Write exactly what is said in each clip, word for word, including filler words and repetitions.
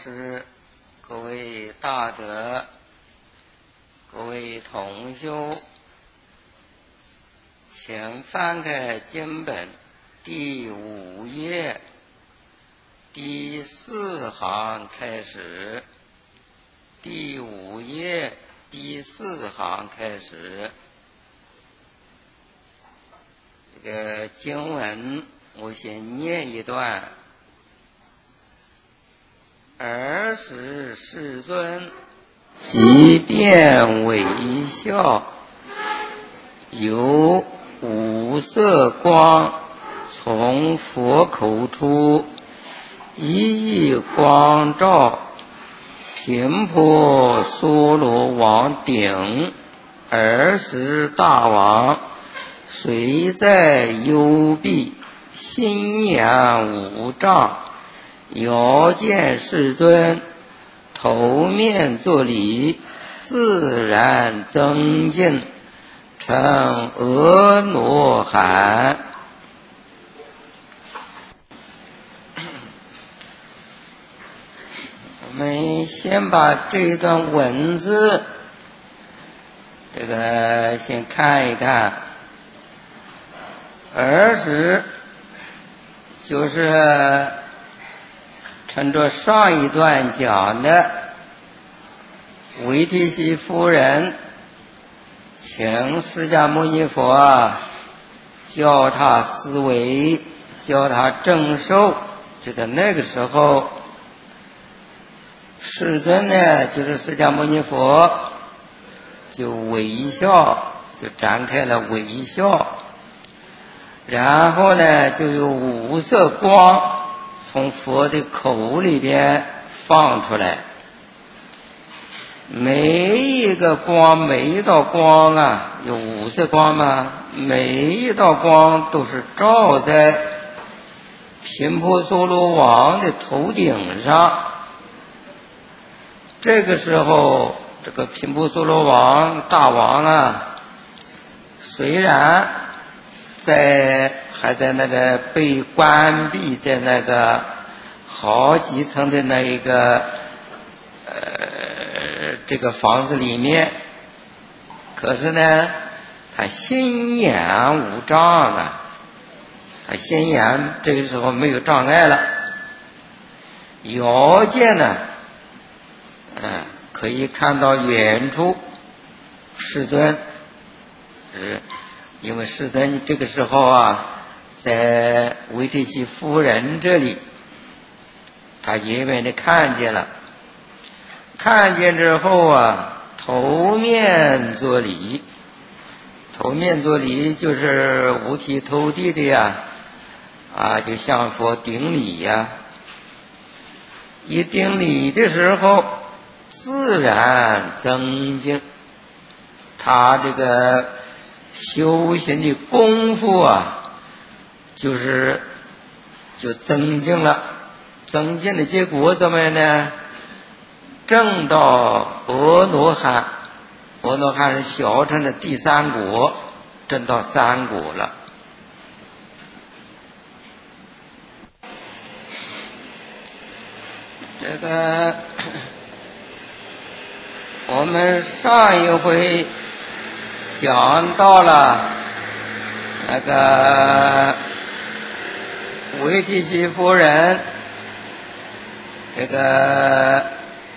师、各位大德、各位同修，请翻开经本第五页第四行开始。第五页第四行开始，这个经文我先念一段。尔时世尊即便微笑，有五色光从佛口出，一一光照频婆娑罗王顶。尔时大王随在幽闭，心眼无障，遥见世尊，头面作礼，自然增进，称阿罗汉。我们先把这段文字这个先看一看。儿时就是趁着上一段讲的维提西夫人请释迦牟尼佛教他思维，教他正受，就在那个时候，世尊呢，就是释迦牟尼佛就微笑，就展开了微笑，然后呢就有五色光从佛的口里边放出来，每一个光，每一道光啊，有五色光嘛，每一道光都是照在频婆娑罗王的头顶上。这个时候，这个频婆娑罗王大王啊，虽然在还在那个被关闭在那个好几层的那一个呃这个房子里面，可是呢他心眼无障啊，他心眼这个时候没有障碍了。遥见呢嗯，可以看到远处世尊，是因为世尊这个时候啊在维提西夫人这里，他远远的看见了，看见之后啊头面作礼，头面作礼就是五体投地的呀，啊就向佛顶礼呀。一顶礼的时候自然增进，他这个修行的功夫啊就是就增进了，增进的结果怎么样呢？证到阿罗汉，阿罗汉是小乘的第三果，证到三果了。这个我们上一回讲到了那个维提西夫人，这个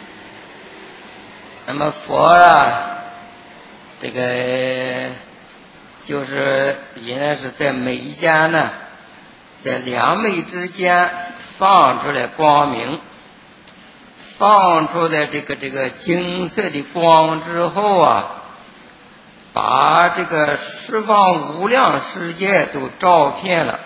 那么佛啊，这个就是原来是在眉间呢，在两眉之间放出来光明，放出来这个这个金色的光之后啊，把这个十方无量世界都照遍了。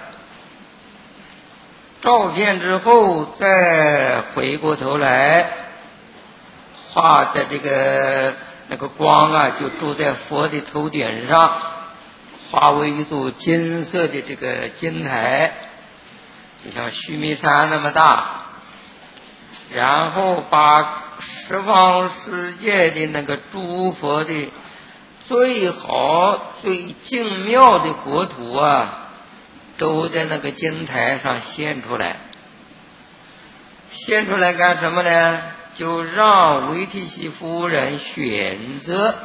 照遍之后再回过头来画在这个那个光啊就住在佛的头顶上，化为一座金色的这个金台，就像须弥山那么大，然后把十方世界的那个诸佛的最好最精妙的国土啊都在那个金台上现出来。 现出来干什么呢？就让维提西夫人选择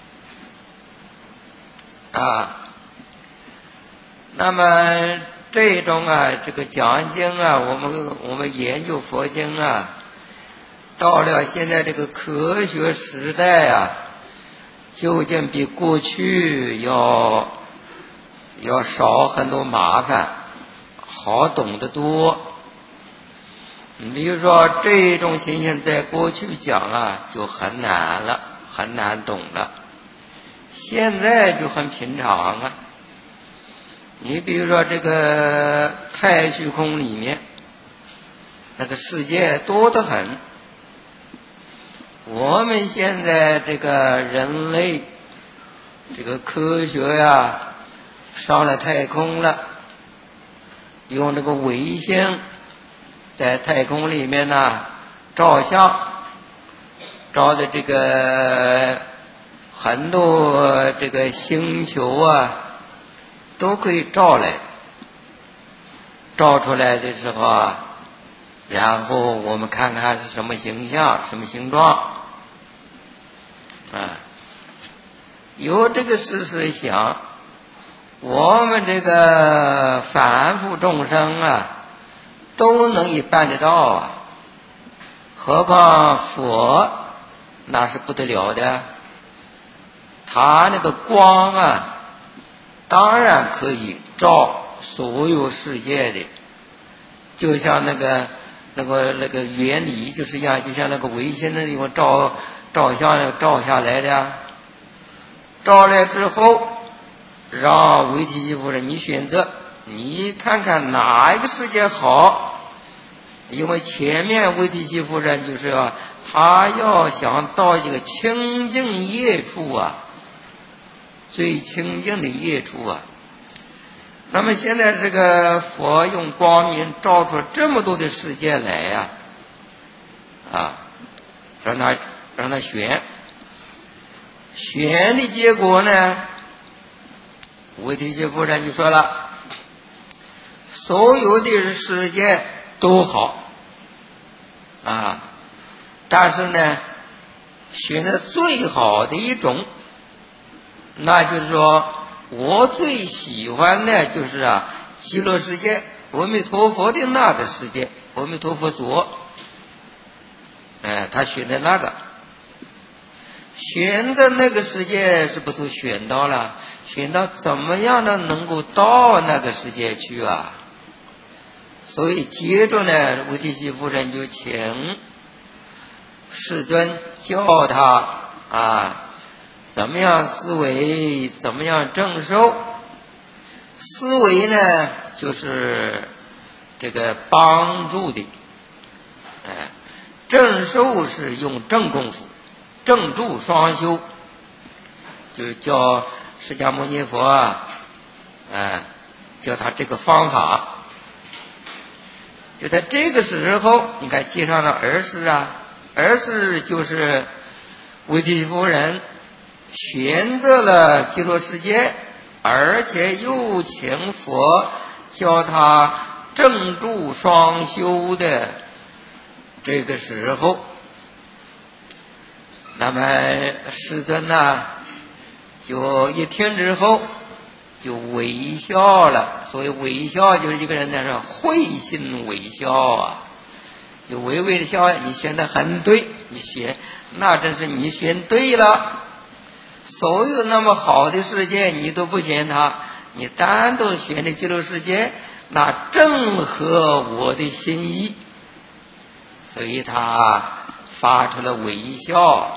啊。那么这种啊，这个讲经啊，我们我们研究佛经啊，到了现在这个科学时代啊，究竟比过去要要少很多麻烦，好懂得多。比如说这种情形在过去讲啊就很难了，很难懂了，现在就很平常啊。你比如说这个太虚空里面那个世界多得很，我们现在这个人类这个科学呀上了太空了，用这个卫星在太空里面呢照相，照的这个很多这个星球啊都可以照来，照出来的时候啊，然后我们看看是什么形象什么形状啊。有这个事实想，我们这个凡夫众生啊都能以办得到啊，何况佛那是不得了的，他那个光啊当然可以照所有世界的，就像那个那个那个原理就是一样，就像那个卫星的地方照照相照下来的，照来之后让维提西夫人你选择，你看看哪一个世界好。因为前面维提西夫人就是啊，她要想到一个清净业处啊，最清净的业处啊。那么现在这个佛用光明照出这么多的世界来呀、啊，啊，让他让他选，选的结果呢，维提西夫人就说了，所有的世界都好啊，但是呢，选的最好的一种，那就是说我最喜欢的就是啊极乐世界，阿弥陀佛的那个世界，阿弥陀佛所，哎，他选的那个，选的那个世界是不是选到了？选到怎么样的能够到那个世界去啊？所以接着呢，维提西夫人就请世尊教他啊，怎么样思维，怎么样正受。思维呢，就是这个帮助的，哎，正受是用正功夫，正助双修，就是叫释迦牟尼佛啊，哎，教他这个方法。就在这个时候，你看介绍了儿时啊，儿时就是维提西夫人选择了极乐世界，而且又请佛教他正助双修的这个时候，那么世尊呢就一听之后就微笑了。所谓微笑就是一个人在说会心微笑啊，就微微的笑，你选的很对，你选那真是你选对了，所有那么好的世界你都不选它，你单独选的极乐世界，那正合我的心意，所以他发出了微笑。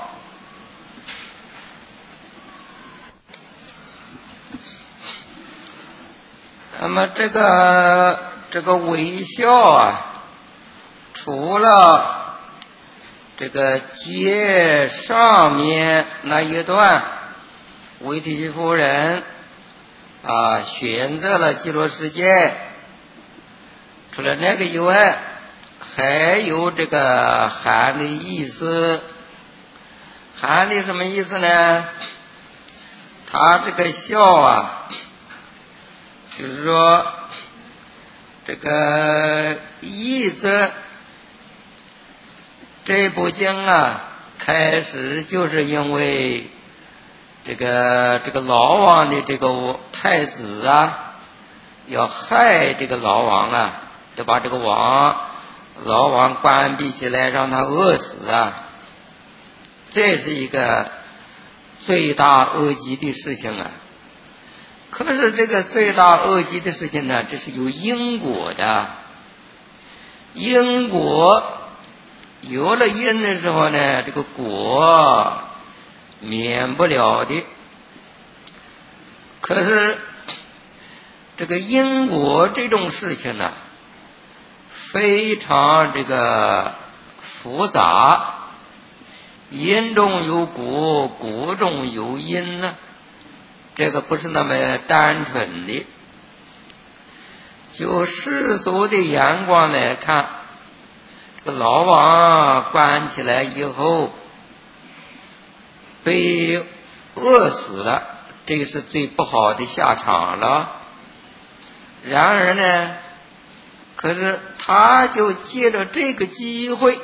那么这个这个微笑啊，除了这个接上面那一段维提西夫人啊选择了极乐世界，除了那个以外，还有这个含的意思。含的什么意思呢？他这个笑啊，就是说这个意思这部经啊，开始就是因为这个这个老王的这个太子啊，要害这个老王啊，要把这个王老王关闭起来，让他饿死啊。这是一个罪大恶极的事情啊。可是这个罪大恶极的事情呢，这是有因果的。因果有了因的时候呢，这个果免不了的。可是这个因果这种事情呢，非常这个复杂。因中有果，果中有因呢，这个不是那么单纯的。就世俗的眼光来看，这个老王关起来以后被饿死了，这个是最不好的下场了。然而呢，可是他就借着这个机会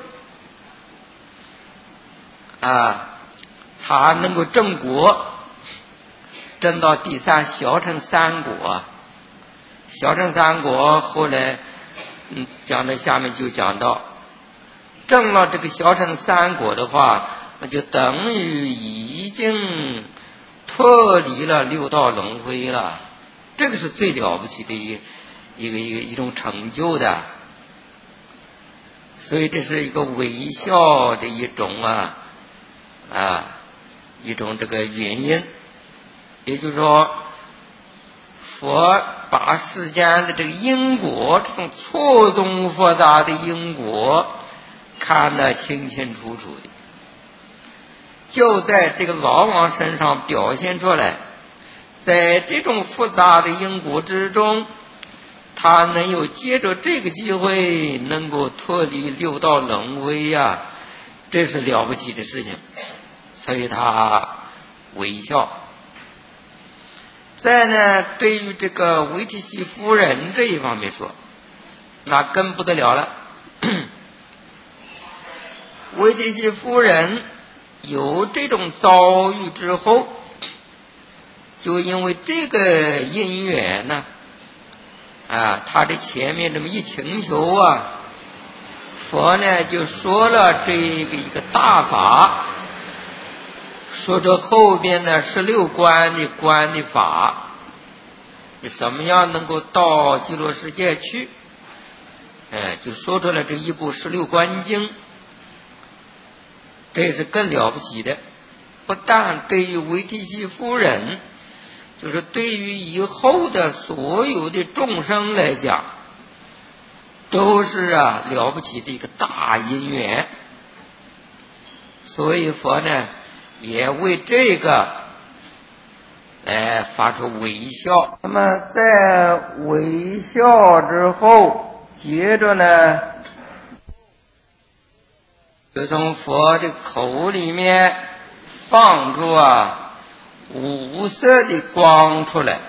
啊，他能够正果，正到第三小乘三果。小乘三果后来嗯讲到下面就讲到，正了这个小乘三果的话，那就等于已经脱离了六道轮回了。这个是最了不起的一一个一个一种成就的。所以这是一个微笑的一种啊啊一种这个原因。也就是说，佛把世间的这个因果，这种错综复杂的因果看得清清楚楚的，就在这个老王身上表现出来。在这种复杂的因果之中，他能有借着这个机会能够脱离六道轮回呀，这是了不起的事情。所以他微笑。再呢，对于这个维提西夫人这一方面说，那更不得了了。维提西夫人有这种遭遇之后，就因为这个因缘呢，啊，他的前面这么一请求啊，佛呢就说了这个一个大法。说这后边呢十六观的观的法，你怎么样能够到极乐世界去？哎，就说出来这一部十六观经，这是更了不起的。不但对于维提西夫人，就是对于以后的所有的众生来讲，都是啊了不起的一个大因缘。所以佛呢也为这个来发出微笑。那么在微笑之后，接着呢就从佛的口里面放出啊五色的光出来。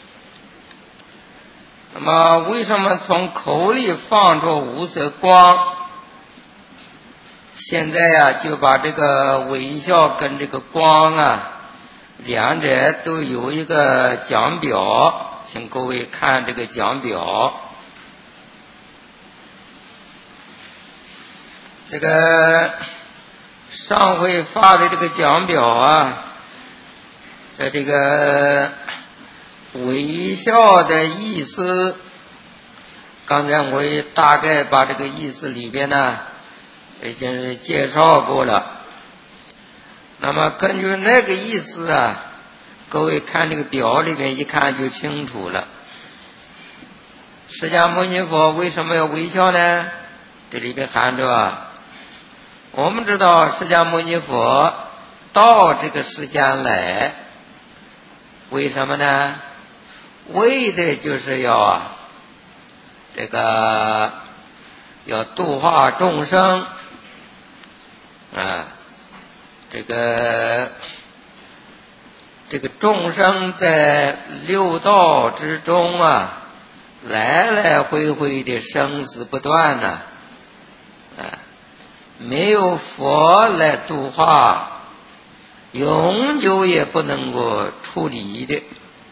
那么为什么从口里放出五色光？现在呀、啊，就把这个微笑跟这个光啊，两者都有一个讲表，请各位看这个讲表。这个上回发的这个讲表啊，在这个微笑的意思，刚才我也大概把这个意思里边呢已经介绍过了。那么根据那个意思啊，各位看这个表里面一看就清楚了。释迦牟尼佛为什么要微笑呢？这里边含着啊，我们知道释迦牟尼佛到这个世间来，为什么呢？为的就是要啊这个要度化众生啊，这个这个众生在六道之中啊，来来回回的生死不断呢、啊，啊， 没有佛来度化，永久也不能够处理的。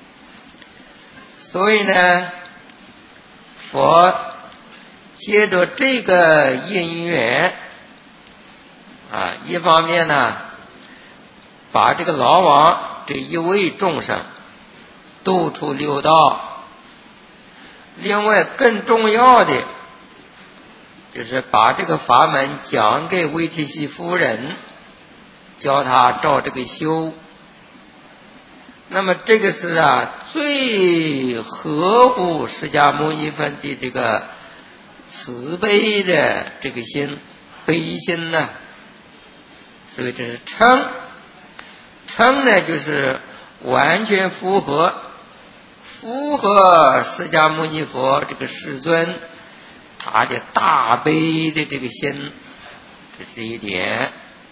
所以呢，佛借着这个因缘啊，一方面呢，把这个老王这一位众生度出六道，另外更重要的就是把这个法门讲给维提西夫人，教他照这个修。那么这个是啊，最合乎释迦牟尼佛的这个慈悲的这个心，悲心呢、啊。所以这是称，称呢就是完全符合符合释迦牟尼佛这个世尊他的大悲的这个心，这是一点。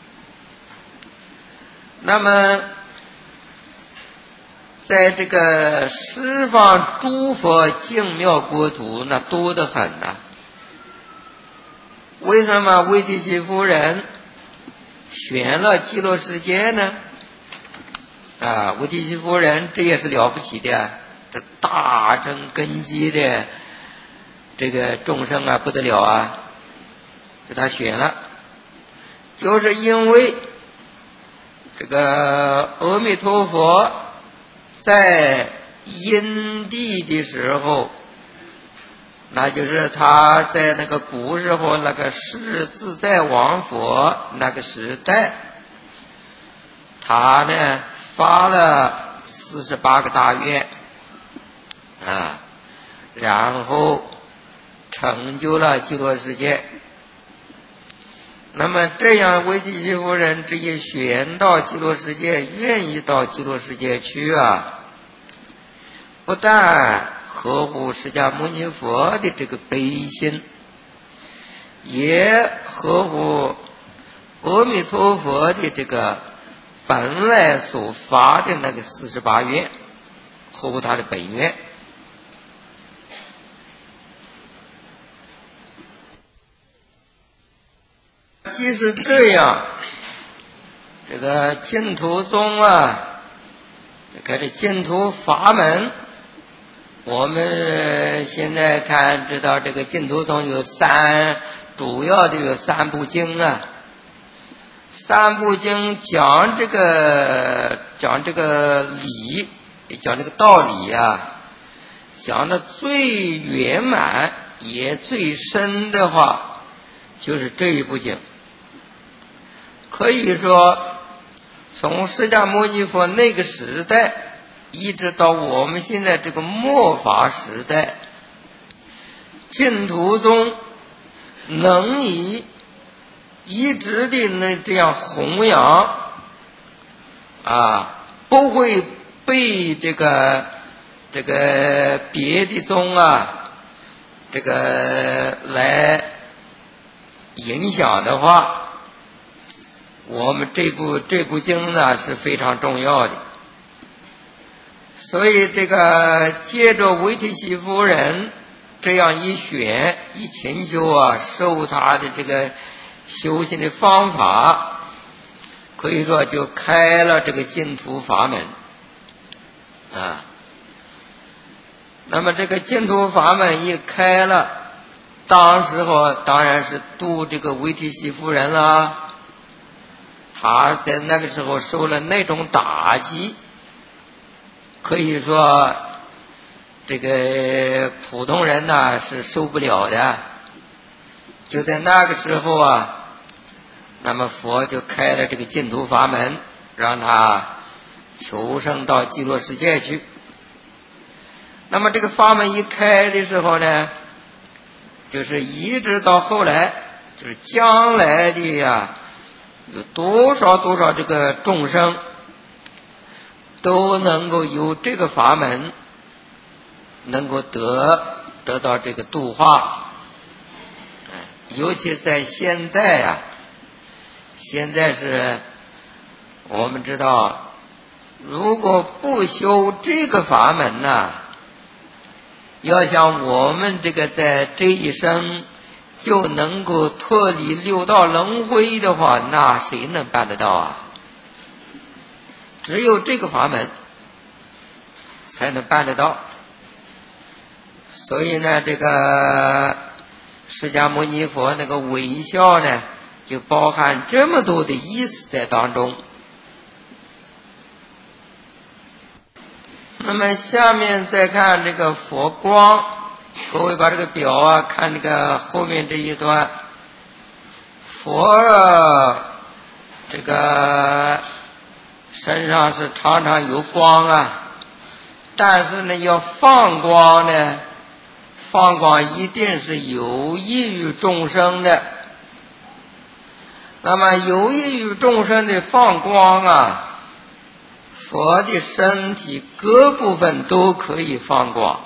那么在这个十方诸佛净妙国土，那多得很呐、啊。为什么维提西夫人选了极乐世界呢？啊，维提西夫人这也是了不起的，这大乘根基的这个众生啊，不得了啊，给他选了，就是因为这个阿弥陀佛在因地的时候，那就是他在那个古时候那个世自在王佛那个时代，他呢发了四十八个大愿啊，然后成就了极乐世界。那么这样维提西夫人这一选到极乐世界，愿意到极乐世界去啊，不但合乎释迦牟尼佛的这个悲心，也合乎阿弥陀佛的这个本来所发的那个四十八愿，合乎他的本愿。即使这样，这个净土宗啊，这个净土法门，我们现在看知道这个净土宗有三，主要的有三部经啊。三部经讲这个讲这个理，讲这个道理啊，讲的最圆满也最深的话，就是这一部经。可以说从释迦牟尼佛那个时代一直到我们现在这个末法时代，净土宗能以一直的那这样弘扬啊，不会被这个这个别的宗啊这个来影响的话，我们这部这部经呢是非常重要的。所以这个借着维提西夫人这样一选一请求啊，受他的这个修行的方法，可以说就开了这个净土法门啊。那么这个净土法门一开了，当时候当然是度这个维提西夫人啦。他在那个时候受了那种打击，可以说这个普通人呢是受不了的。就在那个时候啊，那么佛就开了这个净土法门，让他求生到极乐世界去。那么这个法门一开的时候呢，就是一直到后来，就是将来的呀，有多少多少这个众生都能够由这个法门能够得得到这个度化。尤其在现在啊，现在是我们知道，如果不修这个法门呢、啊，要想我们这个在这一生就能够脱离六道轮回的话，那谁能办得到啊？只有这个法门才能办得到。所以呢，这个释迦牟尼佛那个微笑呢，就包含这么多的意思在当中。那么下面再看这个佛光，各位把这个表啊看这个后面这一段，佛这个身上是常常有光啊，但是呢要放光呢，放光一定是有益于众生的。那么有益于众生的放光啊，佛的身体各部分都可以放光。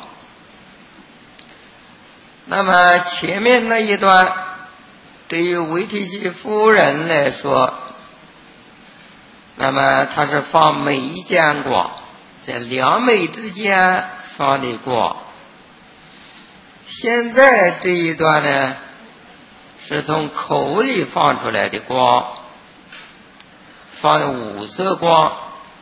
那么前面那一段对于维提西夫人来说，那么它是放眉间光，在两眉之间放的光。现在这一段呢，是从口里放出来的光，放的五色光，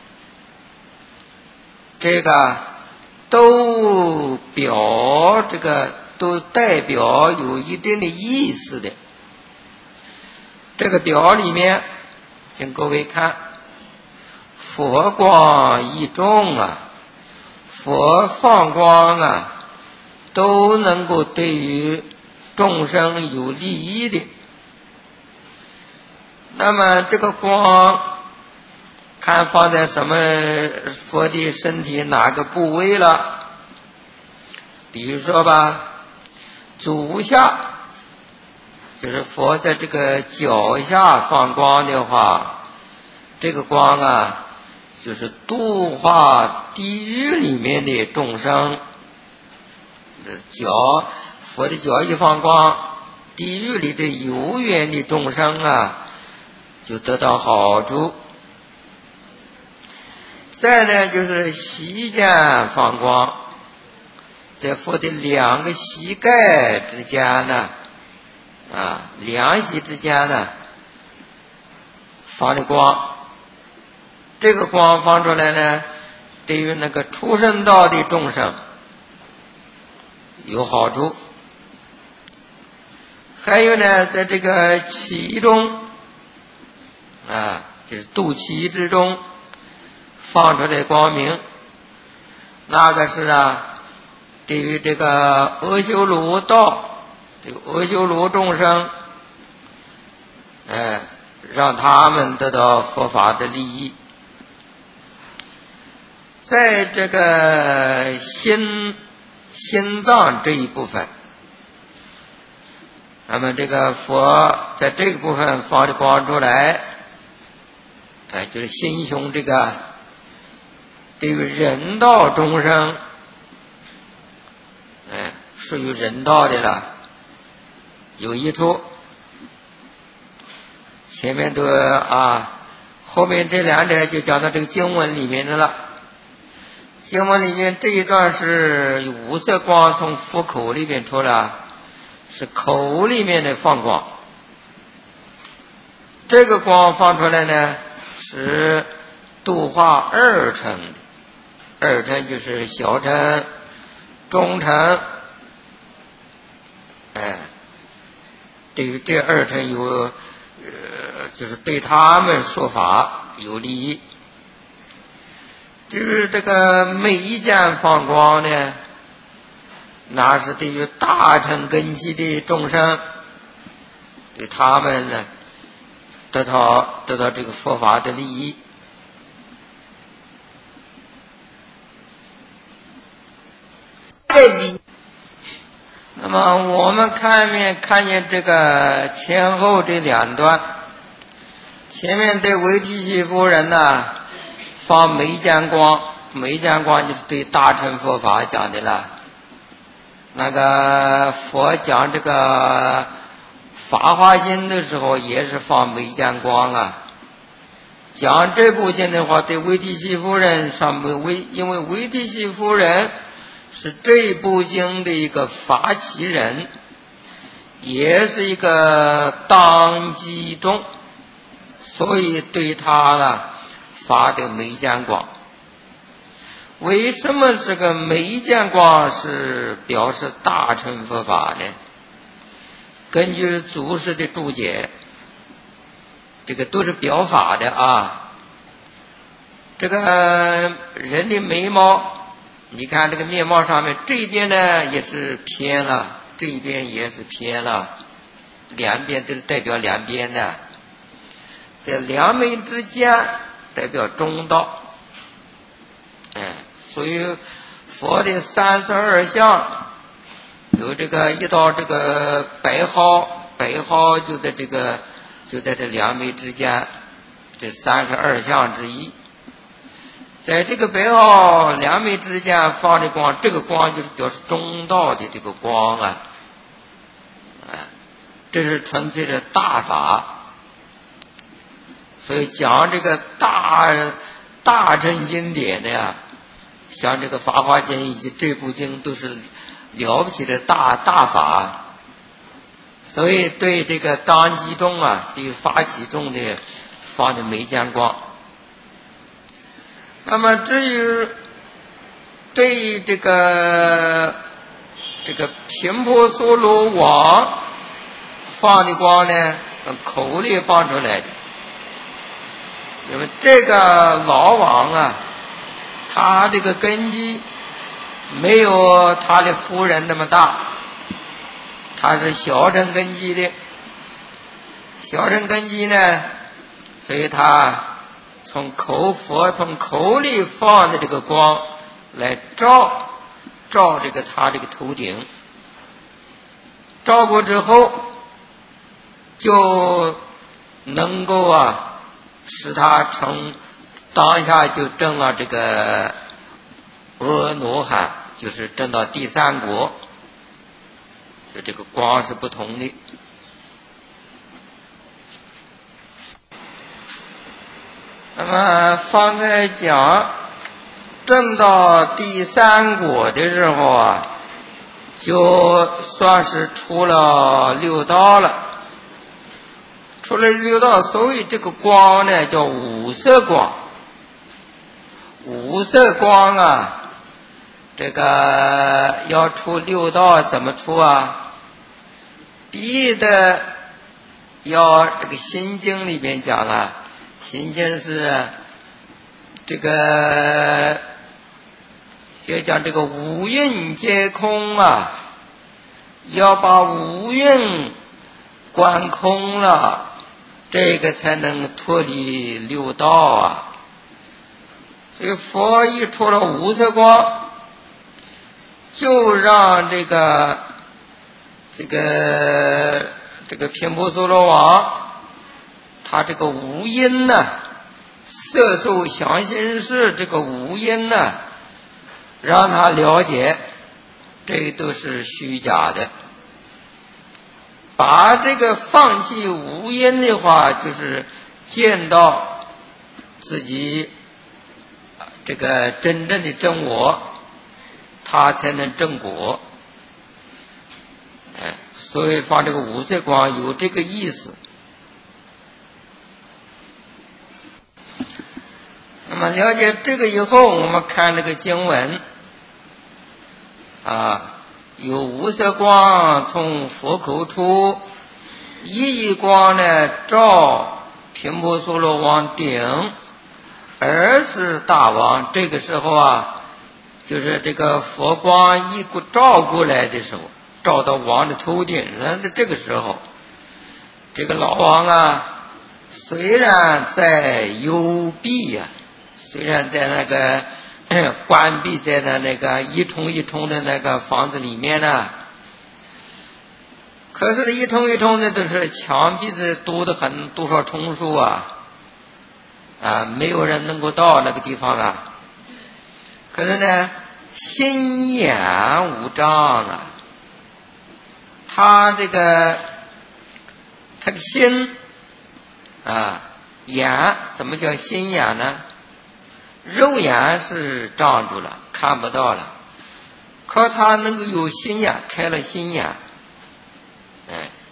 这个都表这个都代表有一定的意思的。这个表里面，请各位看，佛光一众啊，佛放光啊，都能够对于众生有利益的。那么这个光看放在什么佛的身体哪个部位了？比如说吧，足下，就是佛在这个脚下放光的话，这个光啊，就是度化地狱里面的众生。脚，佛的脚一放光，地狱里的有缘的众生啊，就得到好处。再呢，就是膝间放光，在佛的两个膝盖之间呢，啊，两膝之间呢，放的光。这个光放出来呢，对于那个畜生道的众生有好处。还有呢，在这个脐中啊，就是肚脐之中放出来光明，那个是啊，对于这个阿修罗道，这个阿修罗众生，哎，让他们得到佛法的利益。在这个心心脏这一部分，那么这个佛在这个部分放的光出来，哎，就是心胸这个对于人道众生，哎，属于人道的了，有益处。前面都啊，后面这两者就讲到这个经文里面的了。经文里面这一段是五色光从佛口里面出来，是口里面的放光。这个光放出来呢，是度化二乘的，二乘就是小乘、中乘，哎，对于这二乘有，呃，就是对他们说法有利益。就是这个眉间放光呢，那是对于大乘根器的众生，对他们呢得到得到这个佛法的利益。那么我们看面看见这个前后这两段，前面对维提西夫人呢放眉间光，眉间光就是对大乘佛法讲的了。那个佛讲这个法华经的时候也是放眉间光啊。讲这部经的话，对维提西夫人上维，因为维提西夫人是这部经的一个发起人， 也是一个当机中，所以对他呢发的眉间光。为什么这个眉间光是表示大乘佛法呢？根据祖师的注解，这个都是表法的啊。这个人的眉毛，你看这个面貌上面，这边呢也是偏了，这边也是偏了，两边都是代表两边的，在两眉之间代表中道。哎，所以佛的三十二相有这个一道这个白毫，白毫就在这个就在这两眉之间，这三十二相之一。在这个白毫两眉之间放的光，这个光就是表示中道的这个光啊，啊，这是纯粹的大法。所以讲这个大大乘经典的呀，像这个《法华经》以及这部经都是了不起的大大法，所以对这个当机中啊，对发起中的放的眉间光。那么至于对这个这个频婆娑罗王放的光呢，口里放出来的，因为这个老王啊，他这个根基没有他的夫人那么大，他是小乘根基的，小乘根基呢，所以他从口佛从口里放的这个光来照照这个他这个头顶，照过之后就能够啊使他成当下就证了这个阿罗汉，就是证到第三国，就这个光是不同的。那么方才讲证到第三果的时候啊，就算是出了六道了。出了六道，所以这个光呢叫五色光。五色光啊，这个要出六道怎么出啊？必的要这个心经里边讲了，心经是这个要讲这个五蕴皆空啊，要把五蕴观空了，这个才能脱离六道啊。所以佛一出了五色光，就让这个这个这个频婆娑罗王，他这个五阴呢，色受想行识这个五阴呢，让他了解这都是虚假的。把这个放弃无因的话，就是见到自己这个真正的真我，他才能正果。哎，所以放这个五色光有这个意思。那么了解这个以后，我们看这个经文啊，有五色光从佛口出，一一光呢照频婆娑罗王顶，而是大王。这个时候啊，就是这个佛光一照过来的时候，照到王的头顶上的这个时候，这个老王啊，虽然在幽闭呀、啊，虽然在那个关闭在的那个一重一重的那个房子里面呢，可是一重一重的都是墙壁子多得很，多少重数啊啊，没有人能够到那个地方啊。可是呢，心眼无障啊，他这个他的心啊眼，什么叫心眼呢？肉眼是障住了，看不到了，可他能够有心眼，开了心眼，哎，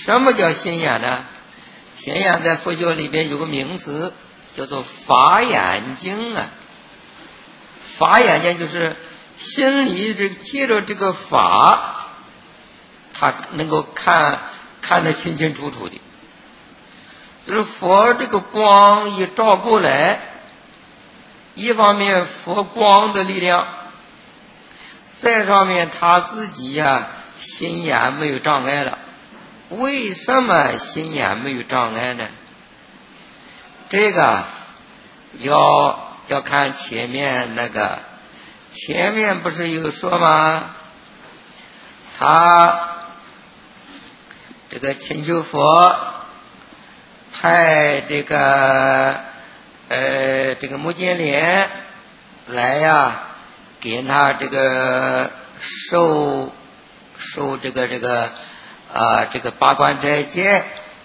什么叫心眼呢？心眼在佛学里边有个名词叫做法眼睛啊。法眼睛就是心里这借着这个法，他能够看看得清清楚楚的。就是佛这个光一照过来，一方面佛光的力量，再上面他自己呀、啊、心眼没有障碍了。为什么心眼没有障碍呢？这个要要看前面那个，前面不是有说吗？他这个请求佛派这个呃这个目犍连来呀、啊，给他这个受受这个这个啊这个八关斋戒。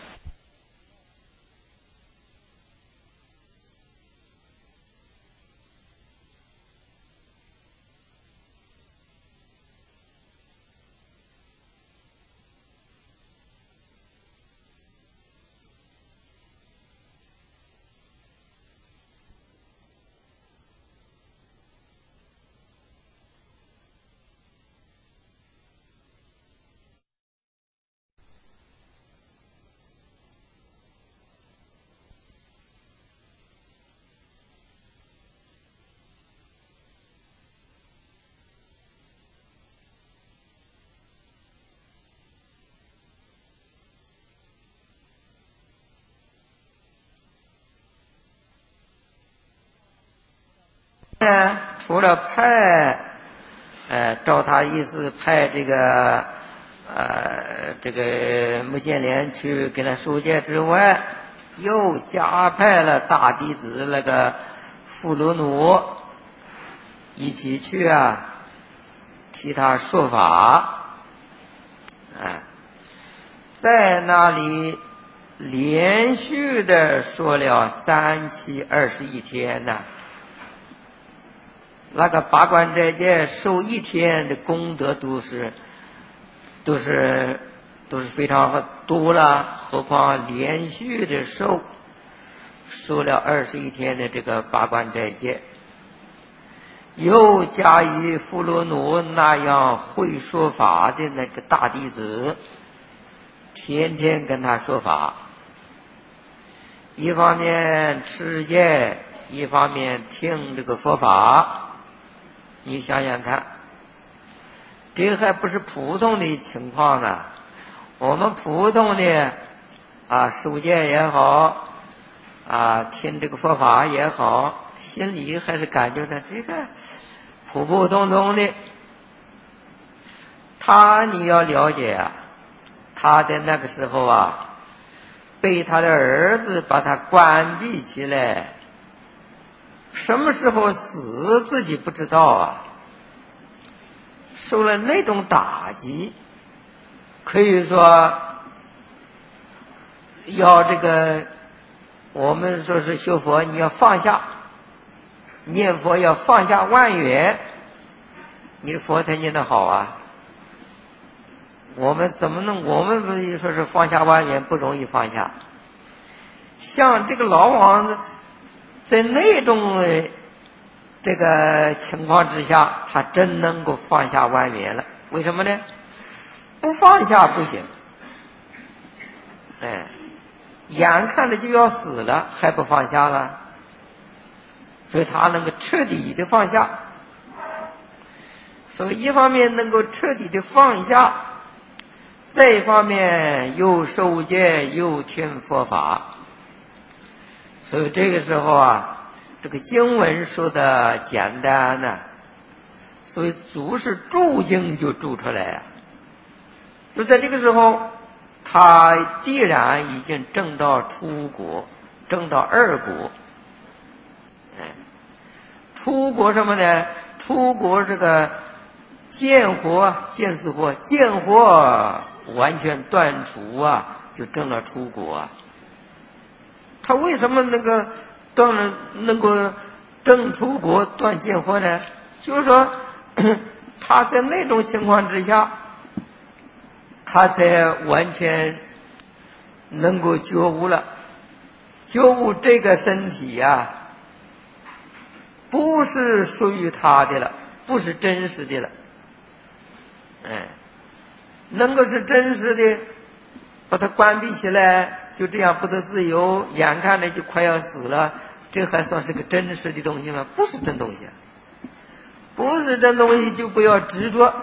除了派呃照他意思派这个呃这个目犍连去给他受戒之外，又加派了大弟子那个富罗奴一起去啊替他说法啊，在那里连续的说了三七二十一天呢、啊。那个八关斋戒受一天的功德都是都是都是非常多了，何况连续的受受了二十一天的这个八关斋戒，又加以富罗奴那样会说法的那个大弟子，天天跟他说法，一方面持戒，一方面听这个佛法。你想想看，这还不是普通的情况呢。我们普通的啊受戒也好，啊听这个佛法也好，心里还是感觉到这个普普通通的。他你要了解啊，他在那个时候啊，被他的儿子把他关闭起来。什么时候死自己不知道啊，受了那种打击，可以说要这个我们说是修佛，你要放下，念佛要放下万缘，你的佛才念得好啊。我们怎么能我们不是说是放下万缘不容易放下，像这个老王在那种这个情况之下，他真能够放下万缘了。为什么呢？不放下不行，哎，眼看着就要死了，还不放下了，所以他能够彻底的放下。所以一方面能够彻底的放下，再一方面又受戒又听佛法。所以这个时候啊，这个经文说的简单呢、啊，所以祖师注经就注出来啊。就在这个时候，他必然已经证到初果，证到二果。哎，初果什么呢？初果这个见火、见死火、见火完全断除啊，就证了初果啊。他为什么能够断了能够证出国断见火呢？就是说他在那种情况之下，他才完全能够觉悟了，觉悟这个身体呀、啊，不是属于他的了，不是真实的了。哎，能够是真实的，把它关闭起来，就这样不得自由，眼看着就快要死了，这还算是个真实的东西吗？不是真东西，不是真东西就不要执着。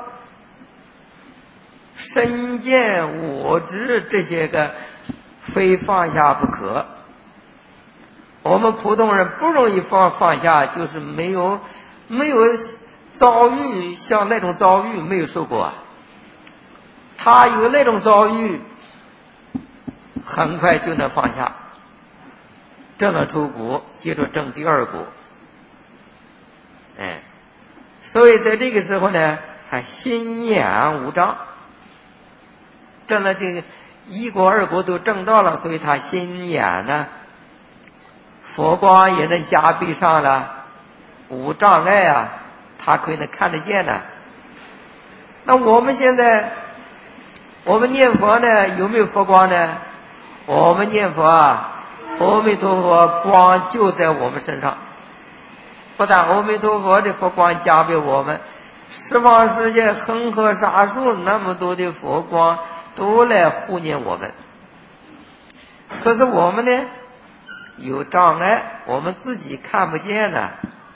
身见我执这些个非放下不可。我们普通人不容易放放下，就是没有没有遭遇，像那种遭遇没有受过啊。他有那种遭遇，很快就能放下，证了出果，接着证第二果。哎，所以在这个时候呢，他心眼无障，证了这个一果二果都证到了，所以他心眼呢，佛光也能加倍上了，无障碍啊，他可以能看得见的。那我们现在我们念佛呢，有没有佛光呢？我们念佛啊，阿弥陀佛光就在我们身上，不但阿弥陀佛的佛光加给我们，十方世界恒河沙数那么多的佛光都来护念我们。可是我们呢，有障碍，我们自己看不见的。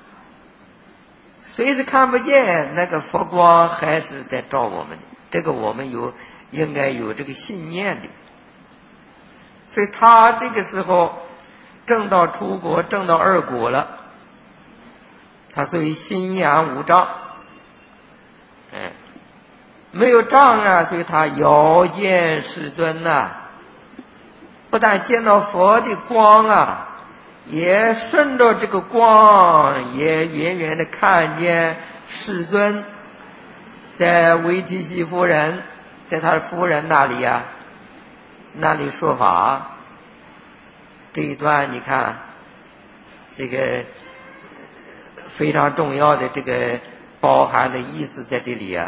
虽是看不见，那个佛光还是在照我们的，这个我们有应该有这个信念的。所以他这个时候证到出果，证到二果了，他所以心眼无障，哎，没有障啊，所以他遥见世尊呐、啊，不但见到佛的光啊，也顺着这个光，也远远的看见世尊在维提西夫人，在他的夫人那里啊，那里说法。这一段你看，这个非常重要的这个包含的意思在这里啊。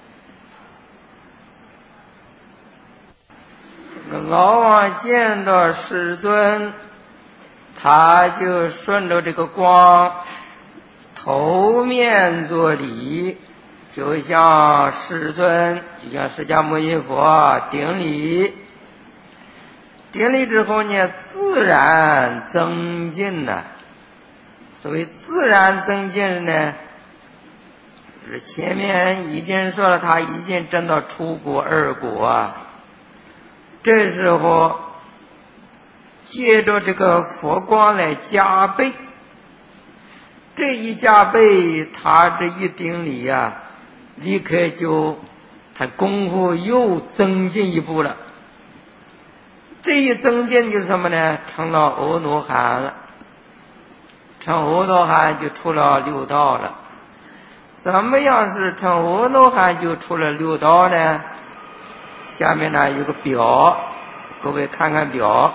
老王见到世尊，他就顺着这个光头面作礼，就像世尊，就像释迦牟尼佛顶礼。顶礼之后呢，自然增进呢。所谓自然增进呢，就是前面已经说了，他已经证到出果二果啊。这时候借着这个佛光来加倍，这一加倍，他这一顶礼啊，立刻就他功夫又增进一步了。这一增进就是什么呢？成了阿罗汉了，成阿罗汉就出了六道了。怎么样是成阿罗汉就出了六道呢？下面呢有个表，各位看看表。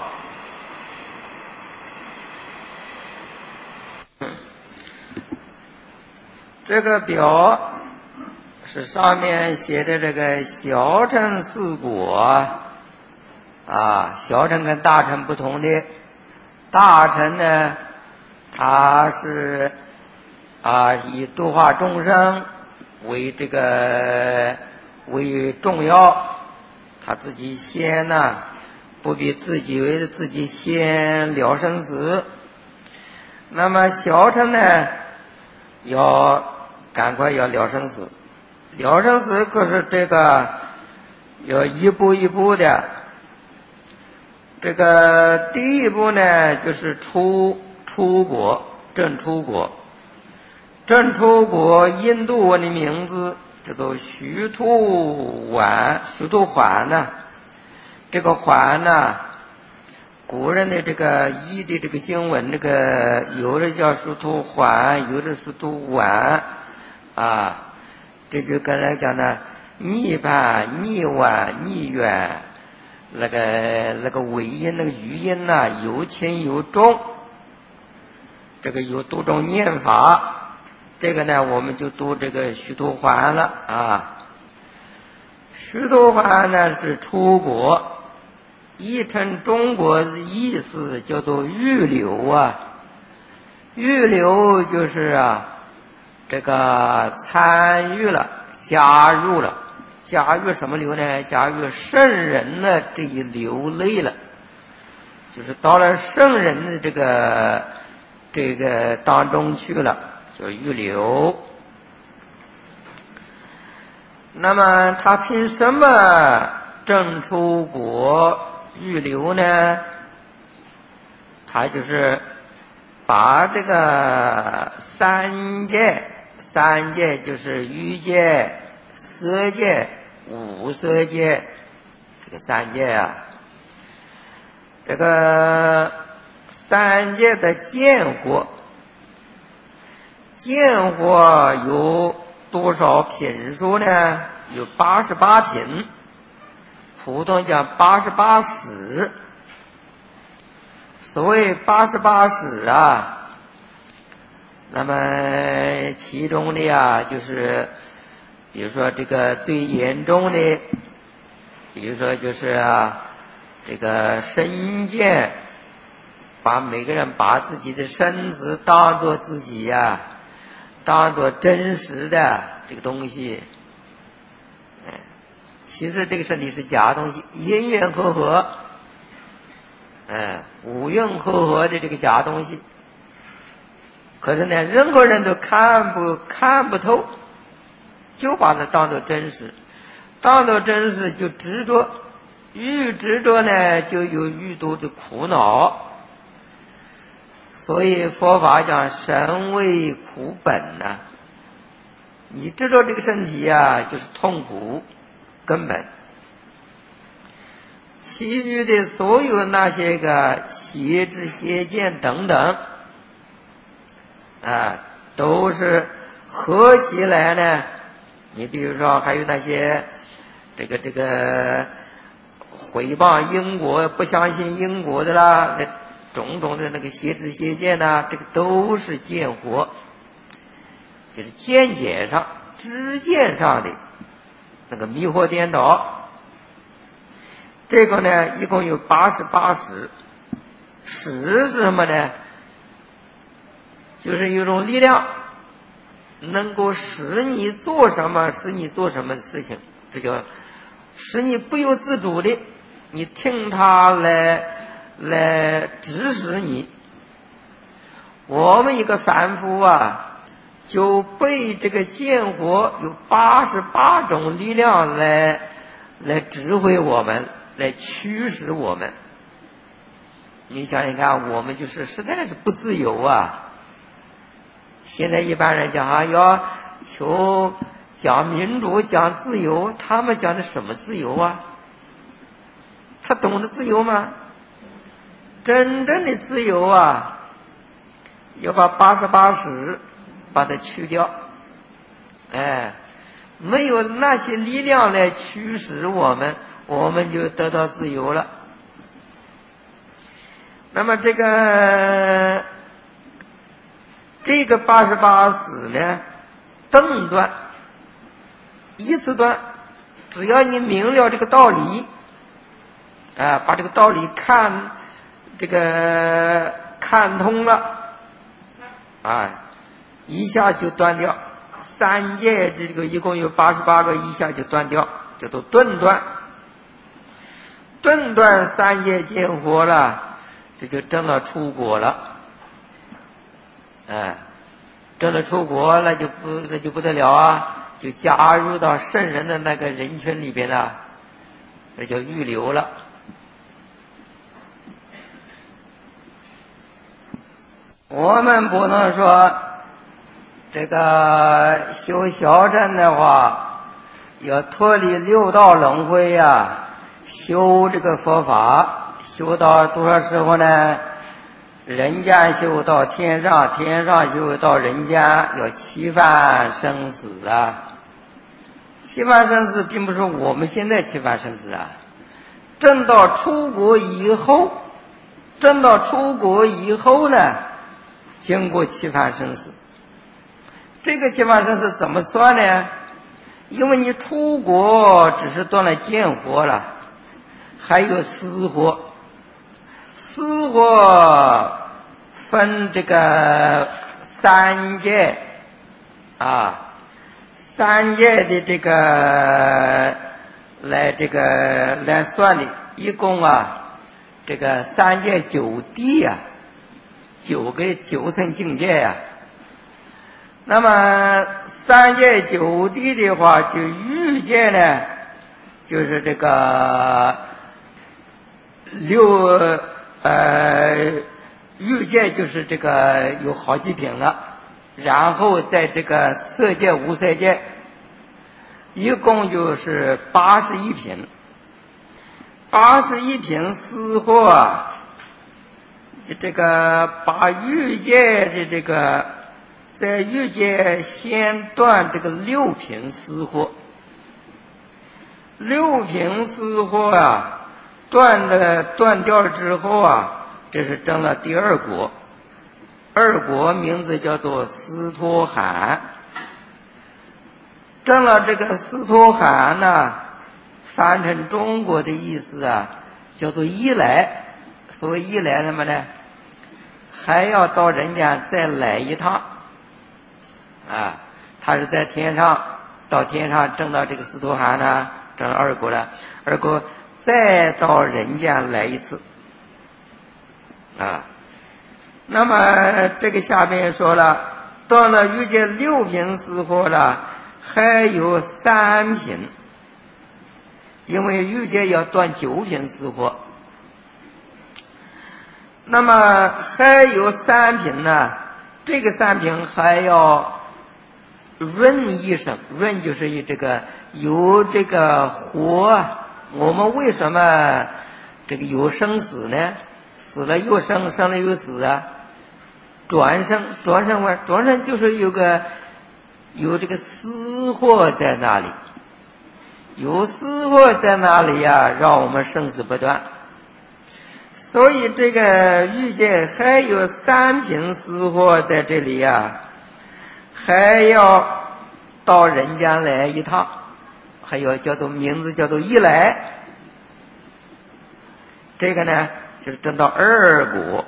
这个表是上面写的这个小乘四果啊，小乘跟大乘不同的。大乘呢，它是啊以度化众生为这个为重要，他自己先呢、啊，不必自己为自己先了生死。那么小乘呢，要赶快要了生死，了生死可是这个要一步一步的。这个第一步呢，就是出出果，证出果。证出果，印度文的名字叫做须图洹，须图洹呢，这个洹呢，古人的这个译的这个经文，这个有的叫须图洹，有的须图洹啊，这就刚才讲的逆槃、逆洹、逆远。那个那个尾音，那个语音呐、啊，有轻有重，这个有多种念法。这个呢，我们就读这个须图洹了啊。须图洹呢是出果， 译成中国的意思叫做预留啊。预留就是啊，这个参与了，加入了，加入什么流呢？加入圣人的这一流类了，就是到了圣人的这个这个当中去了，叫预留。那么他凭什么正出国预留呢？他就是把这个三界，三界就是欲界、色界、无色界，这个三界啊，这个三界的见惑，见惑有多少品数呢？有八十八品，普通讲八十八识。所谓八十八识啊，那么其中的啊，就是比如说这个最严重的，比如说就是啊，这个身见，把每个人把自己的身子当作自己呀、啊，当作真实的这个东西。其实这个身体是假东西，因缘和合，哎，五蕴和合的这个假东西。可是呢，任何人都看不看不透，就把它当作真实，当作真实就执着，愈执着呢，就有愈多的苦恼。所以佛法讲身为苦本呐、啊，你执着这个身体啊，就是痛苦根本。其余的所有那些个邪知邪见等等啊，都是合起来呢。你比如说还有那些这个这个毁谤因果、不相信因果的啦，那种种的那个邪知邪见呐，这个都是见惑，就是见解上、知见上的那个迷惑颠倒。这个呢，一共有八十八识。识是什么呢？就是有种力量，能够使你做什么，使你做什么事情，这叫使你不由自主的，你听他来来指使你。我们一个凡夫啊，就被这个见惑有八十八种力量来来指挥我们，来驱使我们。你想想看，我们就是实在是不自由啊。现在一般人讲啊，要求讲民主、讲自由，他们讲的什么自由啊？他懂得自由吗？真正的自由啊，要把八十八识把它去掉，哎，没有那些力量来驱使我们，我们就得到自由了。那么这个这个八十八识呢，顿断，一次断，只要你明了这个道理，啊，把这个道理看这个看通了，啊，一下就断掉。三界这个一共有八十八个，一下就断掉，这都顿断。顿断三界见惑了，这就证了出果了。哎，证了出国，那就不那就不得了啊！就加入到圣人的那个人群里边了，那叫预留了。我们不能说这个修小乘的话，要脱离六道轮回呀、啊，修这个佛法，修到多少时候呢？人间修到天上，天上修到人间，要七番生死啊！七番生死并不是我们现在七番生死啊，证到出国以后，证到出国以后呢，经过七番生死。这个七番生死怎么算呢？因为你出国只是断了见惑了， 还有私货。私货分这个三界啊，三界的这个来这个来算的，一共啊，这个三界九地啊，九个九层境界呀、啊。那么三界九地的话，就欲界呢，就是这个六呃欲界就是这个有好几品了，然后在这个色界无色界，一共就是八十一品。八十一品私货啊，这个把欲界的这个在欲界先断这个六品私货，六品私货啊，断的断掉了之后啊，这是证了第二果。二果名字叫做斯陀含。证了这个斯陀含呢，翻成中国的意思啊，叫做一来。所谓一来什么呢？还要到人间再来一趟啊。他是在天上，到天上证到这个斯陀含呢，证了二果了，二果再到人间来一次啊。那么这个下面说了，到了欲界六品私货了，还有三品，因为欲界要断九品私货。那么还有三品呢，这个三品还要润一生，润就是这个有这个活。我们为什么这个有生死呢？死了又生，生了又死啊。转生，转生完，转生就是有个有这个私货在那里，有私货在那里呀、啊，让我们生死不断。所以这个欲界还有三品私货在这里呀、啊，还要到人间来一趟，还有叫做名字叫做一来。这个呢就是证到二果。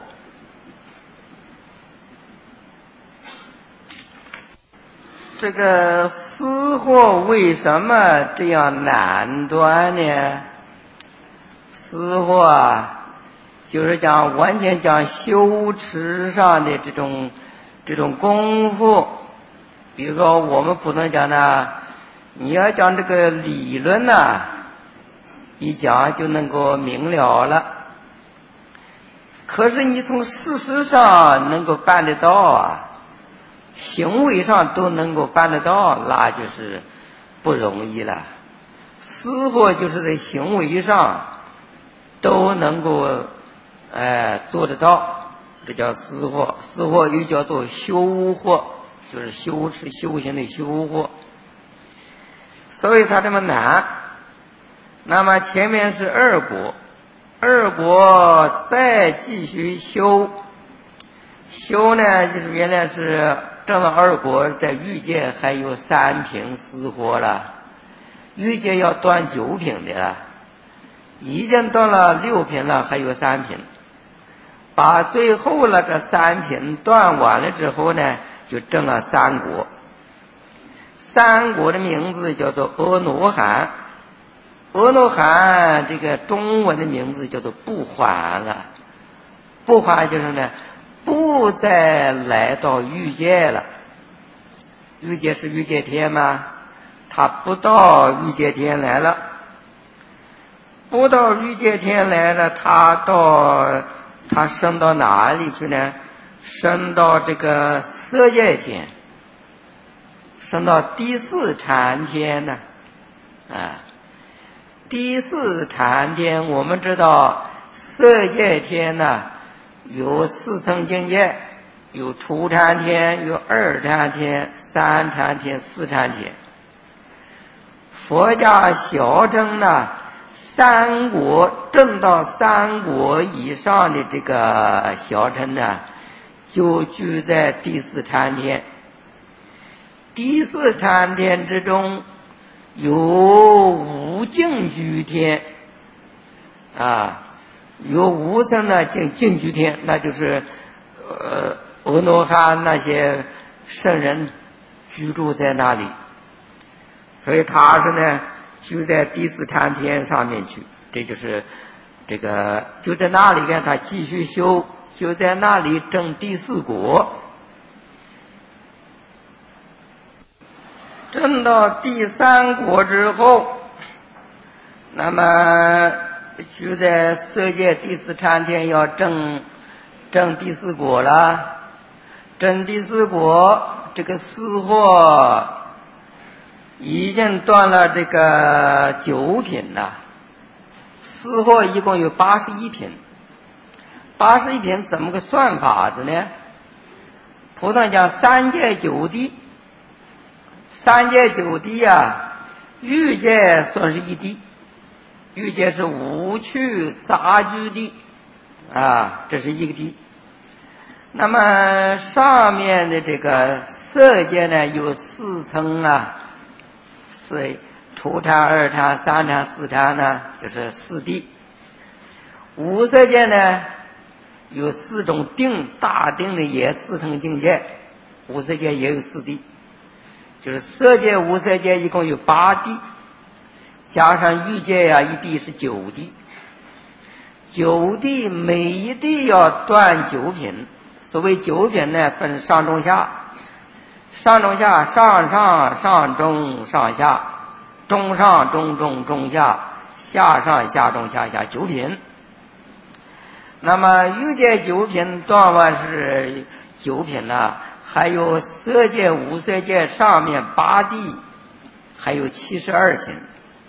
这个私货为什么这样难断呢？私货啊，就是讲完全讲修持上的这种这种功夫。比如说我们普通讲呢，你要讲这个理论呢、啊，一讲就能够明了了。可是你从事实上能够办得到啊，行为上都能够办得到，那就是不容易了。私货就是在行为上都能够哎做得到，这叫私货。私货又叫做修货，就是修持修行的修货。所以它这么难。那么前面是二果，二果再继续修，修呢就是原来是证了二果，在欲界还有三品私货了，欲界要断九品的了，已经断了六品了，还有三品。把最后那个三品断完了之后呢，就证了三果。三果的名字叫做阿罗汉。阿罗汉这个中文的名字叫做不还了。不还就是呢，不再来到欲界了。欲界是欲界天吗？他不到欲界天来了。不到欲界天来了，他到他升到哪里去呢？升到这个色界天，升到第四禅天呢。啊，第四禅天，我们知道色界天呢有四层境界，有初禅天，有二禅天，三禅天，四禅天。佛家小乘呢，三果证到三果以上的这个小乘呢，就居在第四禅天。第四禅天之中有无尽居天啊，有五层的净净居天，那就是呃阿罗汉那些圣人居住在那里，所以他是呢就在第四禅天上面去，这就是这个就在那里边他继续修，就在那里证第四果，证到第三果之后，那么就在色界第四禅天要证证第四果了。证第四果，这个四惑已经断了这个九品了。四惑一共有八十一品，八十一品怎么个算法子呢？菩萨讲三界九地，三界九地啊，欲界算是一地，欲界是五趣杂居地啊，这是一个地。那么上面的这个色界呢，有四层啊，四初禅、二禅、三禅、四禅呢，就是四地。无色界呢，有四种定，大定的也四层境界，无色界也有四地，就是色界、无色界一共有八地，加上欲界呀、啊，一地是九地。九地每一地要断九品。所谓九品呢，分上中下，上中下，上上上中上下，中上中中中下，下上下中下下，九品。那么欲界九品断完是九品了，还有色界、无色界上面八地，还有七十二品。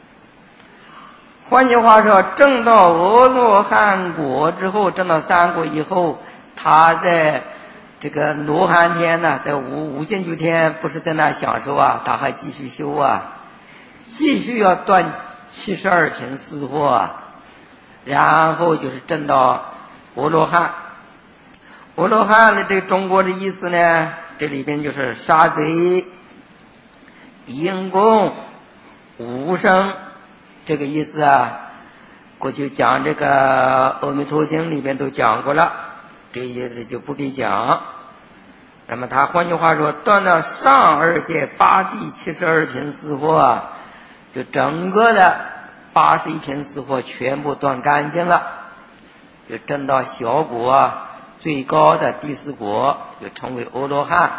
换句话说，证到阿罗汉果之后，证到三果以后，他在这个罗汉天呢，在无无尽居天，不是在那享受啊，他还继续修啊，继续要断七十二品四惑啊，然后就是证到阿罗汉。阿罗汉的这个中国的意思呢，这里边就是杀贼、因功、无生，这个意思啊。过去讲这个阿弥陀经里边都讲过了，这意思就不必讲。那么他换句话说，断到上二界八地七十二品四惑啊，就整个的八十一品四惑全部断干净了，就证到小果啊，最高的第四果，就成为阿罗汉。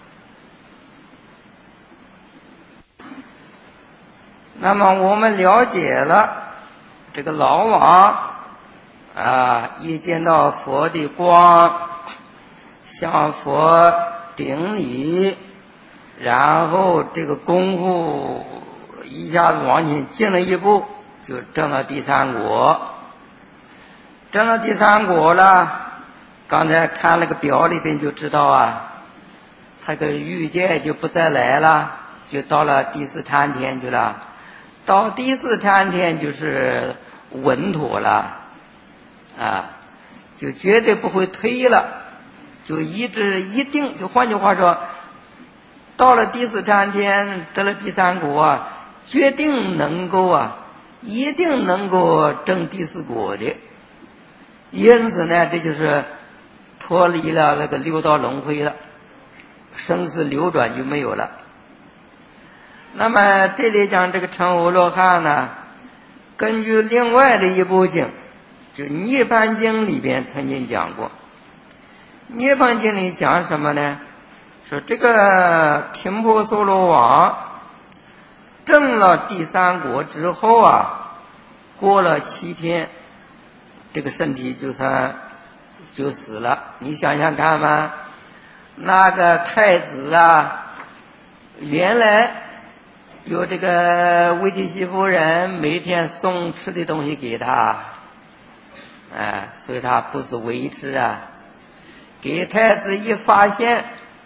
那么我们了解了这个老王啊，一见到佛的光，向佛顶礼，然后这个功夫一下子往前进了一步，就证了第三果。证了第三果了，刚才看了个表里边就知道啊，他个欲界就不再来了，就到了第四禅天去了。到第四禅天就是稳妥了啊，就绝对不会推了，就一直一定，就换句话说，到了第四禅天得了第三果啊，决定能够啊，一定能够证第四果的。因此呢，这就是脱离了那个六道轮回了，生死流转就没有了。那么这里讲这个成阿罗汉呢，根据另外的一部经，就《涅槃经》里边曾经讲过。《涅槃经》里讲什么呢？说这个频婆娑罗王证了第三果之后啊，过了七天，这个身体就算就死了。你想想看吧，那个太子啊，原来有这个维提西夫人每天送吃的东西给他，哎，所以他不是维持啊。给太子一发现，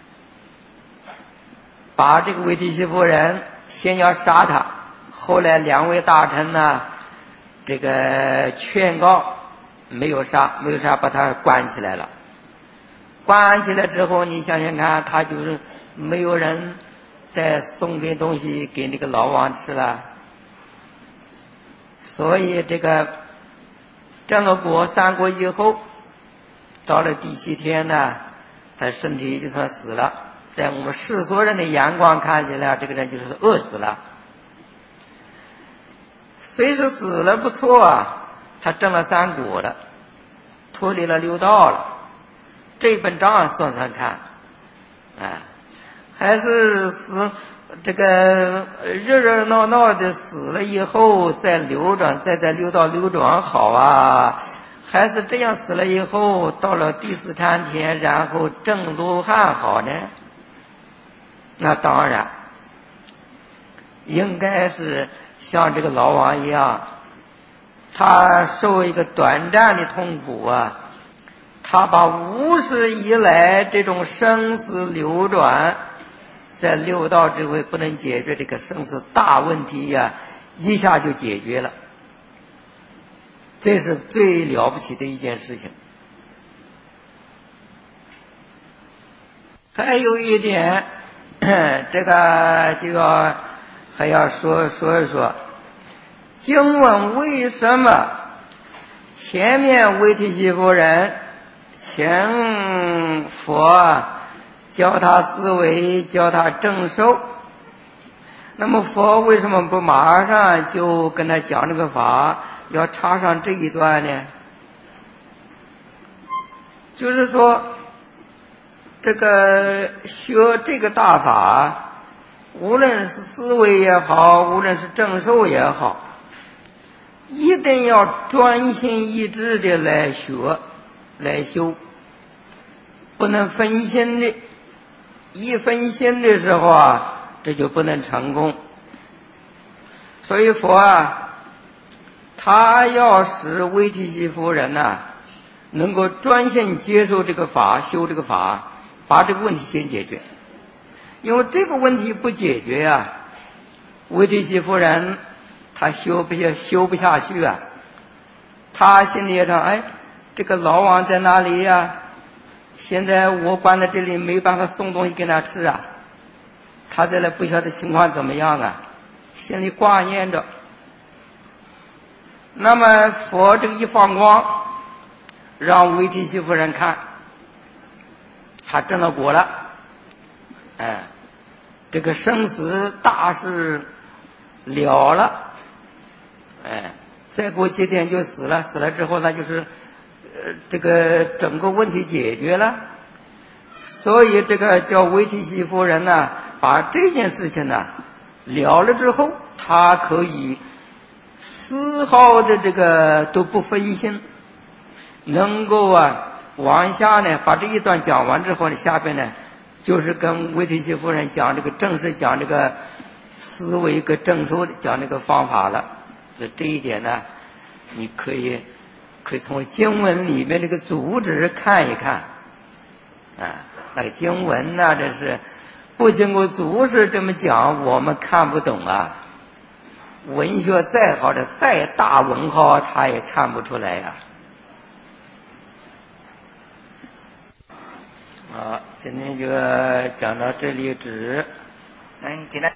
把这个维提西夫人先要杀他，后来两位大臣呢，这个劝告没有杀，没有杀，把他关起来了。关起来之后，你想想看，他就是没有人再送给东西给那个老王吃了，所以这个证了果三果以后，到了第七天呢，他身体就算死了。在我们世俗人的眼光看起来，这个人就是饿死了。虽是死了不错啊，他证了三果了，脱离了六道了。这本账算算看，啊，还是死这个热热闹闹的死了以后再流转，再在六道流转好啊？还是这样死了以后到了第四禅天，然后证罗汉好呢？那当然，应该是像这个老王一样，他受一个短暂的痛苦啊，他把无始以来这种生死流转，在六道之位不能解决这个生死大问题呀、啊，一下就解决了，这是最了不起的一件事情。还有一点，这个就要还要说说一说，经问为什么前面维提西夫人请佛教他思维，教他正受，那么佛为什么不马上就跟他讲这个法，要插上这一段呢？就是说这个学这个大法，无论是思维也好，无论是正受也好，一定要专心一致的来学来修，不能分心的。一分心的时候啊，这就不能成功。所以佛啊，他要使维提西夫人呐、啊，能够专心接受这个法，修这个法，把这个问题先解决。因为这个问题不解决啊，维提西夫人他修不下修不下去啊。他心里也想，哎，这个老王在哪里呀、啊？现在我关在这里，没办法送东西给他吃啊。他在那不晓得情况怎么样啊，心里挂念着。那么佛这个一放光，让维提西夫人看，他证了果了，哎，这个生死大事了了，哎，再过几天就死了，死了之后呢，就是呃这个整个问题解决了。所以这个叫维提西夫人呢，把这件事情呢了了之后，他可以丝毫的这个都不分心，能够啊往下呢把这一段讲完之后呢，下边呢就是跟维提西夫人讲这个正式讲这个思维跟正受讲这个方法了。所以这一点呢，你可以可以从经文里面这个主旨看一看啊，那个经文呢，这是不经过注释这么讲，我们看不懂啊。文学再好的再大文豪，他也看不出来呀、啊。好，今天就讲到这里止。嗯，今天。